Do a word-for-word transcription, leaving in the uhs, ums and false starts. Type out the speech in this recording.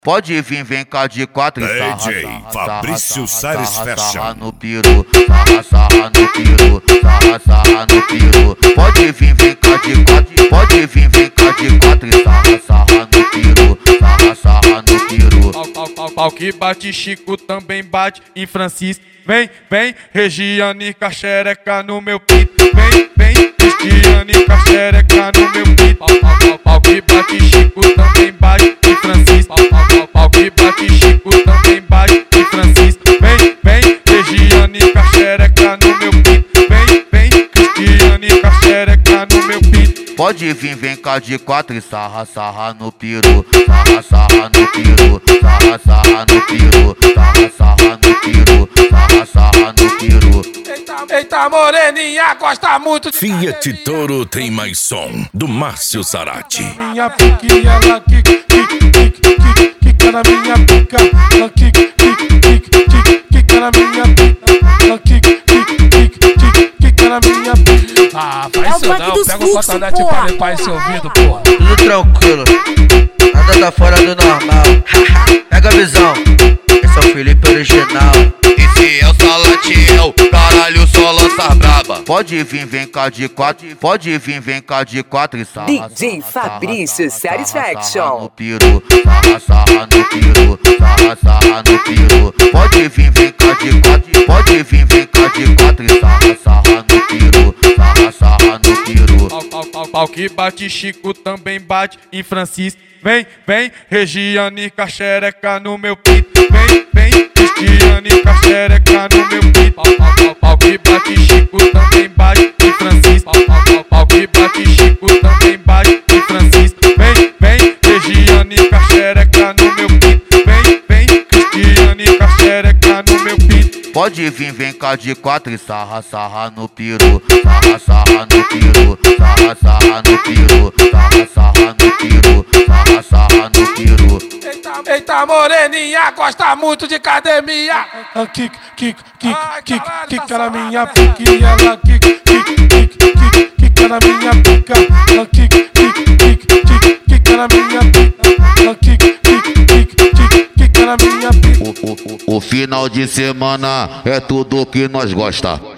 Pode vir, vem cá de quatro e sarra, D J sarra, Fabrício sarra, Salles sarra, Fashion. sarra no piru, sarra, sarra no piru, sarra, sarra no piru. Pode vir, vem cá de quatro, pode vir, vem cá de quatro e sarra, sarra no piru, sarra, sarra no piru. Pau, pau, pau, pau que bate, Chico também bate em Francisco. Vem, vem, Regiane com a xereca no meu pinto. Vem, vem, Cristiane com a xereca no meu pinto. Pau, pau, pau, pau que bate, Chico também bate em Francisco. Pau, pau, pau, pau que bate, Chico também bate em Francisco. Vem, vem, Regiane com a xereca no meu pinto. Vem, vem, Cristiane com a xereca no meu pinto. Pode vir, vem cá de quatro e sarra, sarra no piru, sarra, sarra no piru, sarra, sarra no piru, sarra, sarra no piru, sarra, sarra no piru. Eita, eita moreninha, gosta muito de Fiat Toro tem mais som, do Márcio Zarate. minha pique, ela kick, kick, kick, kick, kick na minha pica, ela kick, kick, kick, kick, kick na minha pica, ela kick, kick, kick, kick, kick na minha pica. Ah, faz isso não, pega o cotonete pra limpar esse ouvido, porra. Tudo tranquilo, nada tá fora do normal. Pega a visão, esse é o Felipe original. Esse é o Salatiel, caralho, só lança braba. Pode vir, vem cá de quatro, pode vir, vem cá de quatro e sarra, D J Fabrício Salles Fashion. no piru, sarra, sarra no piru, sarra, sarra no piru. Pode vir, vem cá de quatro, pode vir, vem cá de quatro e sarra, sarra no piru, sarra, sarra no piru. Pau, pau, pau, pau que bate, Chico também bate em Francisco. Vem, vem, Regiane com a xereca no meu pinto. Vem, vem, Cristiane com a xereca no meu pinto. Pau, pau, pau, pau que bate, Chico também bate em Francisco. Pau, pau, pau, pau que bate, Chico também bate em Francisco. Vem, vem, Regiane com a xereca no meu pinto. Vem, vem, Cristiane com a xereca no meu pinto. Pode vir, vem cá de quatro e sarra, sarra no piru, sarra, sarra no piru, sarra, sarra no piru, sarra, sarra no piru, sarra, sarra no piru. Eita, eita moreninha, gosta muito de academia. Ela kick, kick, kick, kick, kick na minha pique, ela kick, kick, kick, kick, kick na minha pica, ela kick, kick, kick, kick, kick na minha pica, ela kick, kick, kick, kick, kick na minha pica. O, o, o final de semana é tudo que nós gosta.